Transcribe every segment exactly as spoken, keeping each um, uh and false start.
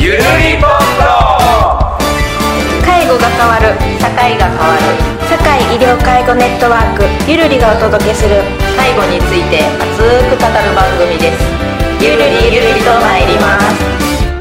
ゆるりぽんと介護が変わる、社会が変わる、社会医療介護ネットワークゆるりがお届けする介護について熱く語る番組です。ゆるりゆるりと参ります。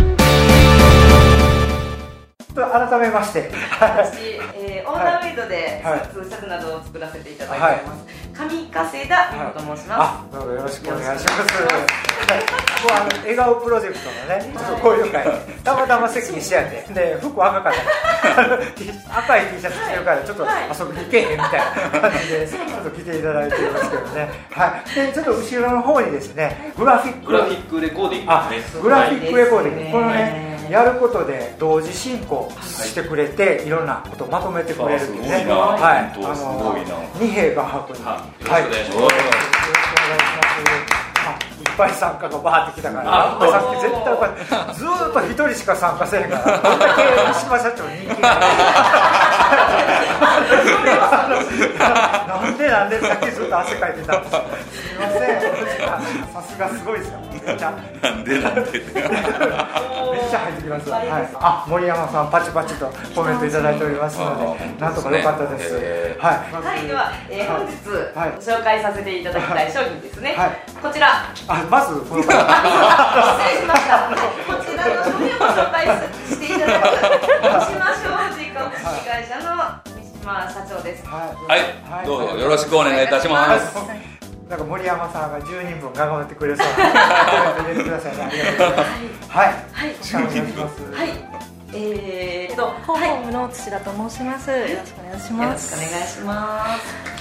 改めまして私、えー、オーダーメイドでスーツシャツなどを作らせていただいております、はい、上加世田美穂と申します、 はい、あ、どうぞよろしくお願いします。もうあの笑顔プロジェクトのね、ちょっと交流会、たまたま席にしてやってで服赤かった赤い T シャツ着てるからちょっと遊びに行けへんみたいな感じでちょっと来ていただいていますけどね、はい、でちょっと後ろの方にですねグラフィックグラフィックレコーディングです。 グラフィックレコーディング、このねやることで同時進行してくれていろんなことをまとめてくれるんでね、はい、あの二平が博に、はい、よろしくお願いします。いっぱい参加がバーってきたから、さっき絶対これずーっと一人しか参加せんから、こんだけ三島社長人気がなんでなんでさっきずっと汗かいてたんですか。すいません、さすがすごいですよ。めっちゃなんでなんでめっちゃ入ってきます、はい、あ、森山さんパチパチとコメントいただいておりますので、なんとか良かったです。はい、 はい、では、えー、本日、はい、ご紹介させていただきたい商品ですね、はい、こちら、 あ、まずこの失礼しました、こちらの商品をご紹介していただく三島商事株式会社の三島社長です。 はい、はい、どうぞよろしくお願いいたします。 なんか森山さんがじゅうにんぶん頑張ってくれそうなコメント入れてくださいね。ありがとうございます。はい、はい、お願いします。はい、 えーと、 広報部の土田と申します。よろしくお願いします。 よろしくお願いします。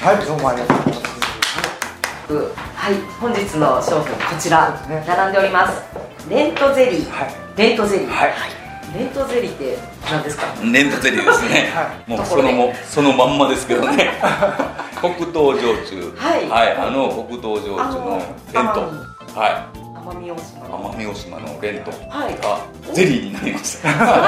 はい、どうもありがとうございます。 はい、本日の商品こちら、ね、並んでおります。レントゼリー、はい、レントゼリー、はい、レントゼリーって何ですか？ レントゼリーですね。はい、もうそのもそのまんまですけどね。黒糖焼酎、はい、はい、あの黒糖焼酎のレント、はい、 奄美大島の奄美大島のレントがゼリーになりました。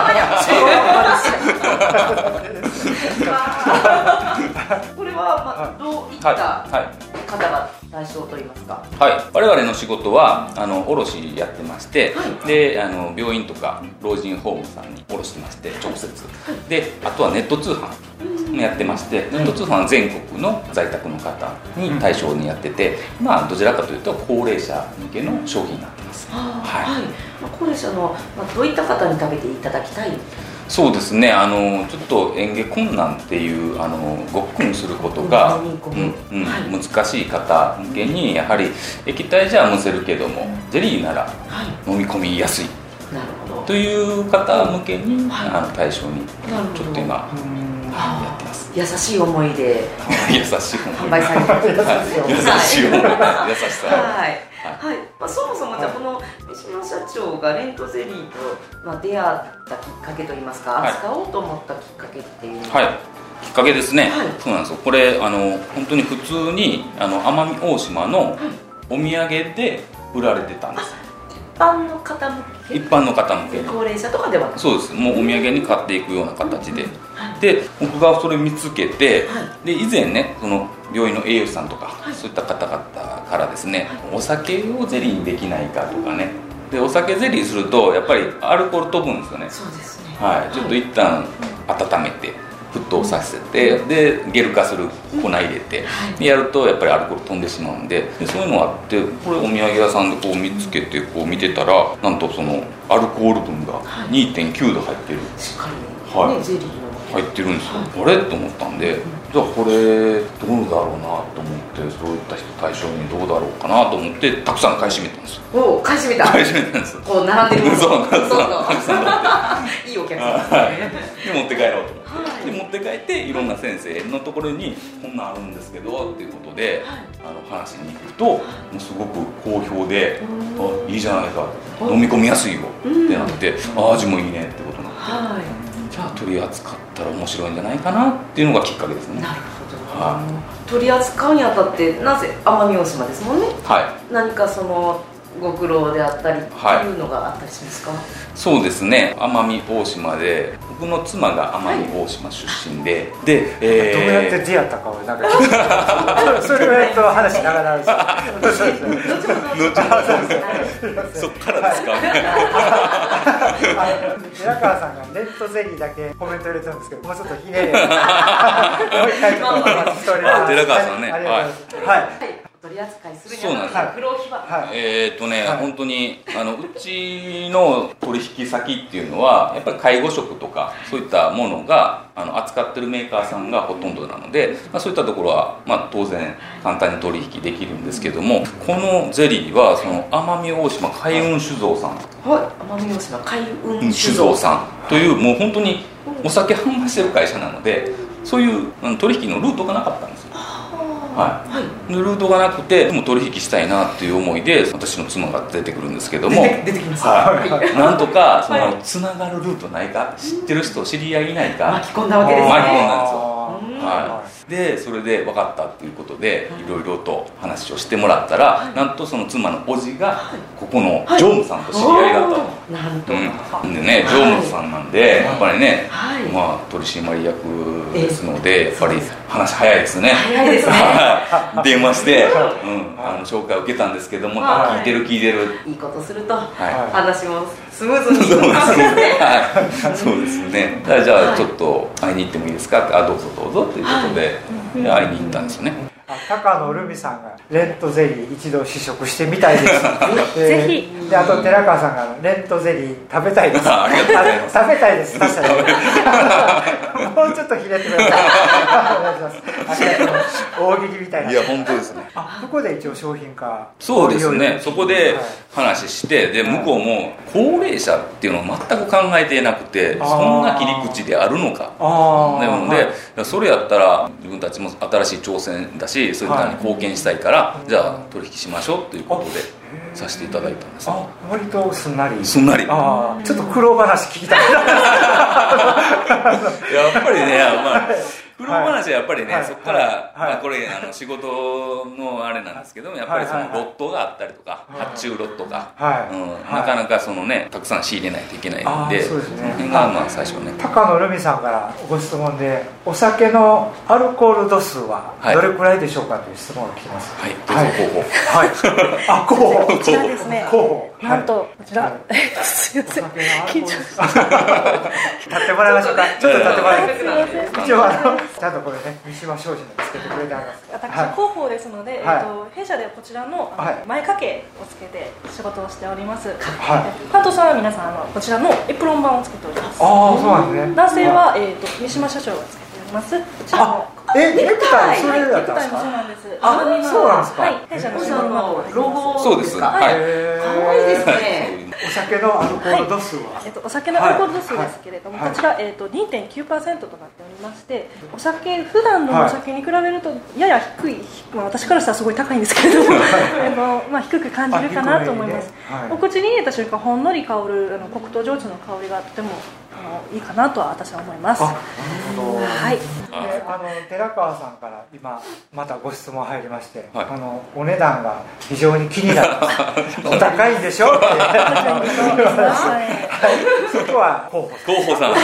これはまあどういった方が対象といいますか？ はい、我々の仕事はあの卸やってまして、はい、であの病院とか老人ホームさんに卸してまして直接、はい、であとはネット通販やってまして、ネット通販は全国の在宅の方に対象にやってて、うん、まあどちらかというと高齢者向けの商品になってます。 はいはい、まあ、高齢者の、まあ、どういった方に食べていただきたい？ そうですね、あのちょっと嚥下困難っていうあのごっくんすることが、うんうんはい、難しい方向けにやはり液体じゃむせるけどもゼリーなら飲み込みやすい、 なるほどという方向けに、はい、あの対象にちょっと今やってます。 優しい思いで優しい思い販売されてる優しい思い、優しさ、 はい、はい、まあ、そもそもじゃあこの三島社長がレントゼリーと、まあ、出会ったきっかけといいますか、はい、扱おうと思ったきっかけっていうのは、はい、 きっかけですね、はい、そうなんですよ。これあの本当に普通にあの奄美大島のお土産で売られてたんです。 一般の方向け？ 一般の方向け、 高齢者とかではなく？ そうです、もうお土産に買っていくような形で、うん、はい、で僕がそれ見つけて、はい、で以前ねその病院の栄養士さんとか、はい、そういった方々からですね、はい、お酒をゼリーにできないかとかね、でお酒ゼリーするとやっぱりアルコール飛ぶんですよね。 そうですね、 はい、ちょっと一旦温めて沸騰させて、でゲル化する粉入れて、うん、でやるとやっぱりアルコール飛んでしまうんで、でそういうのがあって、これお土産屋さんでこう見つけてこう見てたら、なんとそのアルコール分が にてんきゅう 度入ってる、 しっかり、はい、ね、ゼリーの入ってるんですよ、はい、あれと思ったんで、じゃあこれどうだろうなと思って、そういった人対象にどうだろうかなと思ってたくさん買い占めたんですよ。 おお、買い占めた。 買い占めたんです。 こう並んでるもの。 そうそうそういいお客さんですね。 で持って帰ろうと思って、で持って帰っていろんな先生のところにこんなんあるんですけどっていうことで、はい、あの話に行くともうすごく好評で、あ、いいじゃないか、飲み込みやすいよってなって、あ、味もいいねってことになって、はい、じゃあ取り扱ったら面白いんじゃないかなっていうのがきっかけですね。 なるほど、はい、取り扱うにあたってなぜ奄美大島ですもんね、はい、何かそのご苦労であったりっていうのがあったりしますか？はい、 そうですね、奄美大島で僕の妻が奄美大島出身で、はい、で、 えー、どうやって出会ったかをなんかそれをやっと話長なるしそっからですかね。 寺川さんがレントゼリーだけコメント入れてるんですけど、もうちょっとひねりもう一回ちょっとお待ちしております。 寺川さんね、 ありがとうございます。はい、 取り扱いするそうなんですよ。 黒ひば、 はい、 えーっとね、 はい、 本当にあのうちの取引先っていうのはやっぱり介護食とかそういったものがあの扱ってるメーカーさんがほとんどなので、まあ、そういったところは、まあ、当然簡単に取引できるんですけども、このゼリーはその奄美大島海運酒造さん、 はい、奄美大島海運酒造さんというもう本当にお酒販売してる会社なので、そういう取引のルートがなかったんですよ。はい、ルートがなくて、でも取引したいなっていう思いで私の妻が出てくるんですけども、 出てきます、 はい、なんとかそのつながるルートないか、知ってる人知り合いいないか巻き込んだわけですね。 巻き込んだんですよ。はい、でそれで分かったっていうことでいろいろと話をしてもらったら、なんとその妻の叔父がここの常務さんと知り合いだったの。 なんと、 うん、でね、常務さんなんでやっぱりね、 はい、 まあ、取締役ですのでやっぱり話早いですね。 早いですね。 電話して、うん、あの紹介を受けたんですけども、聞いてる聞いてる、 いいことすると、 はい、 話もスムーズにそうですね。はい、そうですね。じゃあちょっと会いに行ってもいいですかって、あ、どうぞどうぞということで、はい、会いに行ったんですよね。 高野ルミさんがレントゼリー一度試食してみたいです。 ぜひ。 で、あと寺川さんがレントゼリー食べたいです。 ありがとうございます。 食べたいです。確かに。もうちょっとひねってください。お願いします。ありがとうございます。大喜利みたいな。 いや本当ですね。 あ、ここで一応商品化。 そうですね。そこで話して、で向こうも高齢者っていうのを全く考えていなくて、そんな切り口であるのか。なので、それやったら自分たちも新しい挑戦だし、そういったのに貢献したいから、はい、じゃあ取引しましょうということでさせていただいたんです。 あ、割とすんなり。 すんなり。 あ、ちょっと苦労話聞きたい。やっぱりね、まあ苦労話はやっぱりね、はい、そこから、はいまあ、これあの仕事のあれなんですけども、やっぱりそのロットがあったりとか、はい、発注ロットが、はいうん、なかなかそのねたくさん仕入れないといけないので、そうですね、その辺がまあ最初ね。高野ルミさんからご質問で、お酒のアルコール度数はどれくらいでしょうかという質問が来てます。 はい、どうぞ候補。 はい。あ、候補。 こちらですね。 候補。 なんとこちら。すいません。緊張。 立ってもらいましょうか。ちょっと立ってもらいます。一応あのちゃんとこれね、三島商事のつけてくれてあります。 私広報ですので、はい、えっと弊社ではこちらの前掛けをつけて仕事をしております。はい、関東さんは皆さんあのこちらのエプロン版をつけております。 ああ、そうなんですね。 男性はえっと三島社長がつけております。こちらのえ、ネクタイそれだったんですか？そうなんです。 あ、そうなんですか。 はい、弊社のロゴそうですか。 はい。可愛いですね。 お酒のアルコール度数は、 はいえっと、お酒のアルコール度数ですけれども、はい、こちら、えっと、にてんきゅうパーセント となっておりまして、お酒普段のお酒に比べるとやや低い、まあ、私からしたらすごい高いんですけれどもあの、まあ、低く感じるかなと思います。ねはい、お口に入れた瞬間ほんのり香るあの黒糖焼酎の香りがとてもあのいいかなとは私は思います。あ、なるほど。はい。 で、あの寺川さんから今またご質問入りまして、はい、あのお値段が非常に気になるお高いんでしょってそこは候補候補さん、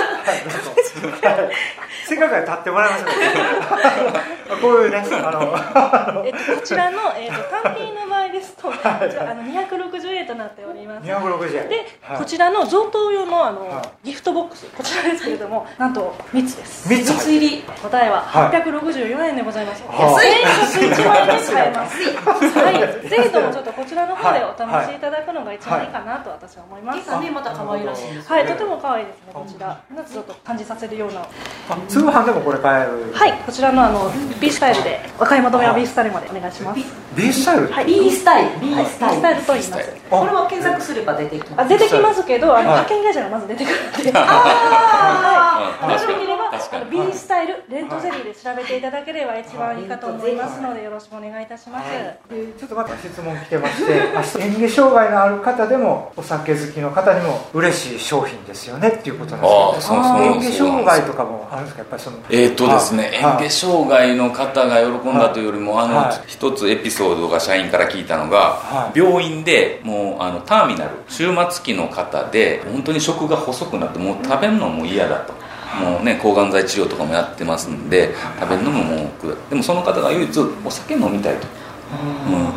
せっかくから立ってもらいましょう。こういうね、あのえっとこちらの、えっと、単品の場合ですと、あのにひゃくろくじゅうえんとなっております。 にひゃくろくじゅうえんで、はい、こちらの贈答用のあの、はい、ギフトボックス、こちらですけれども、なんとみっつです。 みっつ入り。答えははっぴゃくろくじゅうよえんでございます。安い。せんひゃくいちまんえんで買えます。はい。ぜひともちょっとこちらの方でお試しいただくのが一番いいかなと私は思います。 はい、また可愛らしいです。 はい、とても可愛いですね。こちら、夏ちょっと感じさせるような。 通販でもこれ買える。 はい、こちらのあの B スタイルで和歌山止めは B スタイルまでお願いします。 B スタイル？ はい、 B スタイル。B スタイル。 B スタイルと言います。 これは検索すれば出てきます。 あ、出てきますけど、あの派遣会社がまず出てくるので。ああ。もしできれば B スタイルレントゼリーで調べていただければ一番いいかと思いますのでよろしくお願いいたします。 で、ちょっとまた質問来てまして、嚥下障害のある方でもお酒好きの方にも嬉しい商品ですよねっていうことなんですけど、嚥下障害とかもあるんですか？やっぱりそのえーっとですね、嚥下障害の方が喜んだというよりも、あの一つエピソードが社員から聞いたのが、病院でもうあのターミナル終末期の方で本当に食が細くなってもう食べるのも嫌だと。もうね、抗がん剤治療とかもやってますんで食べるのももうでもその方が唯一お酒飲みたいと、うん、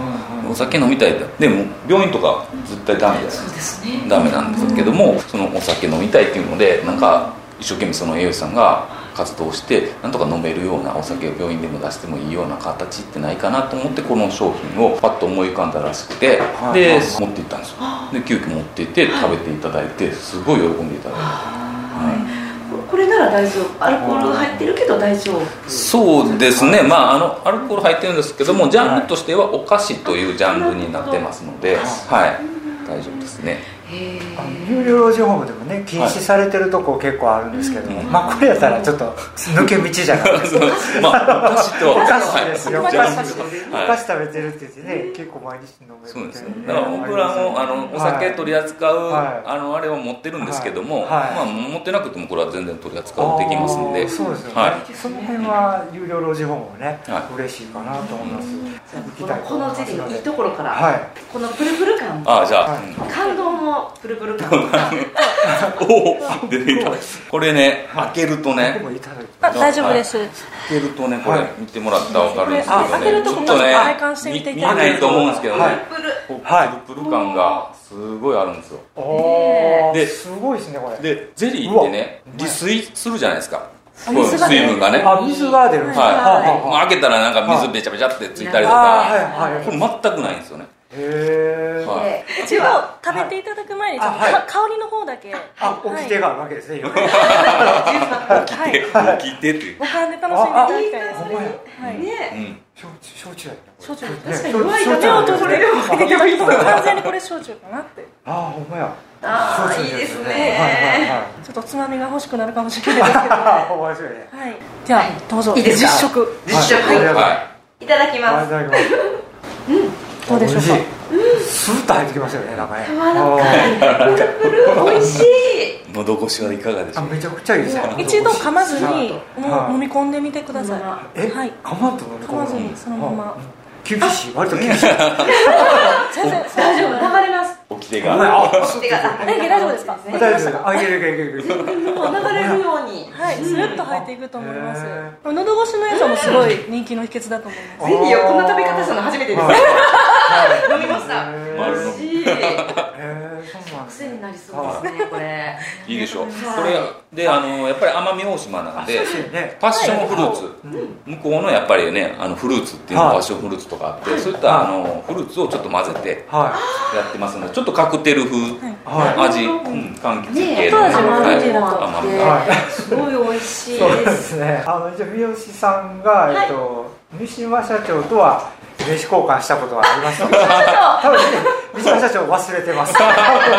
お酒飲みたいってでも病院とか絶対ダメですそうですねダメなんですけども、そのお酒飲みたいっていうのでなんか一生懸命その栄養士さんが活動してなんとか飲めるようなお酒を病院でも出してもいいような形ってないかなと思ってこの商品をパッと思い浮かんだらしくて、で持って行ったんですよ。で急遽持って行って食べていただいてすごい喜んでいただいて、はいこれなら大丈夫、アルコール入ってるけど大丈夫。 そうですね、まあ、あのアルコール入ってるんですけどもジャンルとしてはお菓子というジャンルになってますので、はい、大丈夫ですね。 あの有料老人ホームでもね禁止されてるとこ結構あるんですけども、はい、まあこれやったらちょっと抜け道じゃないですかまあお菓子とお菓子ですよ、 はい、 お菓子お菓子食べてるって言ってね、うん、結構毎日飲めるそうですね。だから僕らもあのお酒取り扱う、はい、あのあれを持ってるんですけども、はいはい、まあ持ってなくてもこれは全然取り扱うできますんで、 そうですよね、はい、その辺は有料老人ホームもね、はい、嬉しいかなと思います、うん、 このこのゼリーのいいところから、はい、このプルプル感、 あじゃあ、はい、 感動のプルプル感おお出てきた。これね、開けるとね、 あ大丈夫です。 開けるとね、これ見てもらったら分かるんですけどね、 開けるとちょっとね体感してみていただ見えないと思うんですけどね、 プルプルプルプル感がすごいあるんですよ。 ですごいですねこれ。 でゼリーってね利水するじゃないですか。水分がね。 あ水が出るんですか。 はい。開けたらなんか水べちゃべちゃってついたりとか、これ全くないんですよね。 へえ。一応食べていただく前にちょっと香りの方だけ。 あ、おきてがあるわけですね。 おきて、おきてっていう。 ご飯で楽しんでいただきたいですね。 はい。ね。 焼酎だよね。 焼酎。確かに弱い目を閉じて完全にこれ焼酎かなって。 あ、ほんまや。 ああいいですね。 ちょっとつまみが欲しくなるかもしれないですけど。 面白いね。 はい。じゃあどうぞ実食。 実食。いただきます。 いただきます。 うん。どうでしょうか。 スーッと入ってきますよね、なんかね。 柔らかい。プルプル美味しい。 喉越しはいかがでしょうか。 めちゃくちゃいいですね。 一度噛まずに飲み込んでみてください。 え、噛まずに噛まずにそのまま。 厳しい、割と厳しい。 全然大丈夫、流れます。 おきてが。 おきてが。え、大丈夫ですか。 大丈夫ですか。あ、いけるいけるいける。 流れるように。 はい、スルッと入っていくと思います。喉越しの良さもすごい人気の秘訣だと思います。 ゼリーをこんな食べ方したの初めてです。飲みました。美味しい。癖になりそうですね、これ。 いいでしょう。これであのやっぱり奄美大島なのでパッションフルーツ、向こうのやっぱりねあのフルーツっていうのパッションフルーツとかあって、そういったあのフルーツをちょっと混ぜてやってますので、ちょっとカクテル風味、柑橘系の甘みがすごい美味しいそうですね。あの一応三好さんがえっと三島社長とは名刺交換したことがありますので、多分三島社長忘れてます。でも、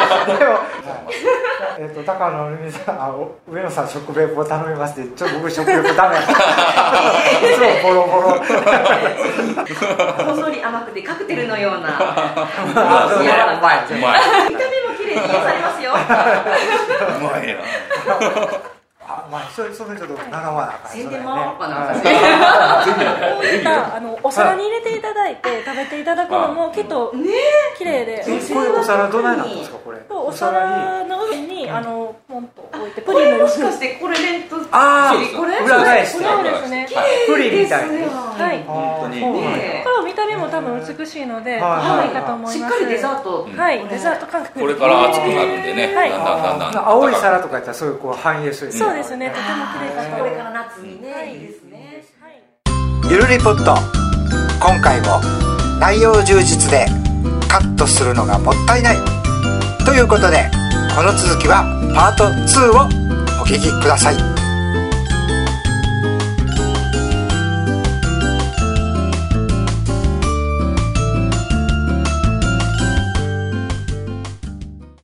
えっと高野ルミさん、あ上野さん食レポを頼みますって、ちょっと僕食レポダメやった。いつもボロボロ。 ほんのり甘くてカクテルのような。 あ、うまい。うまい。 見た目も綺麗に癒されますよ。 うまいな。 あ、まあ、それ、それちょっと習わなあかん。 宣伝もらおうかな。 こういったあのお皿に入れていただいて食べていただくのもきっと綺麗で。 これお皿どないなんですかこれ？ お皿の上にあのポンと置いてプリンのもしかしてこれレント。 ああ、 これ裏返して。 そうですね。 プリンみたいに。 はい。 本当に。 これ見た目も多分美しいので、可愛いかと思います。 しっかりデザート。 はい、デザート感覚。 これから熱くなるんでね。だんだんだんだん。 青い皿とかやったらそういうこう反映する。 そうですね。とても綺麗かと。 これから夏にね、いいですね。 ゆるりポット、今回も内容充実でカットするのがもったいないということで、この続きはパートツーをお聞きください。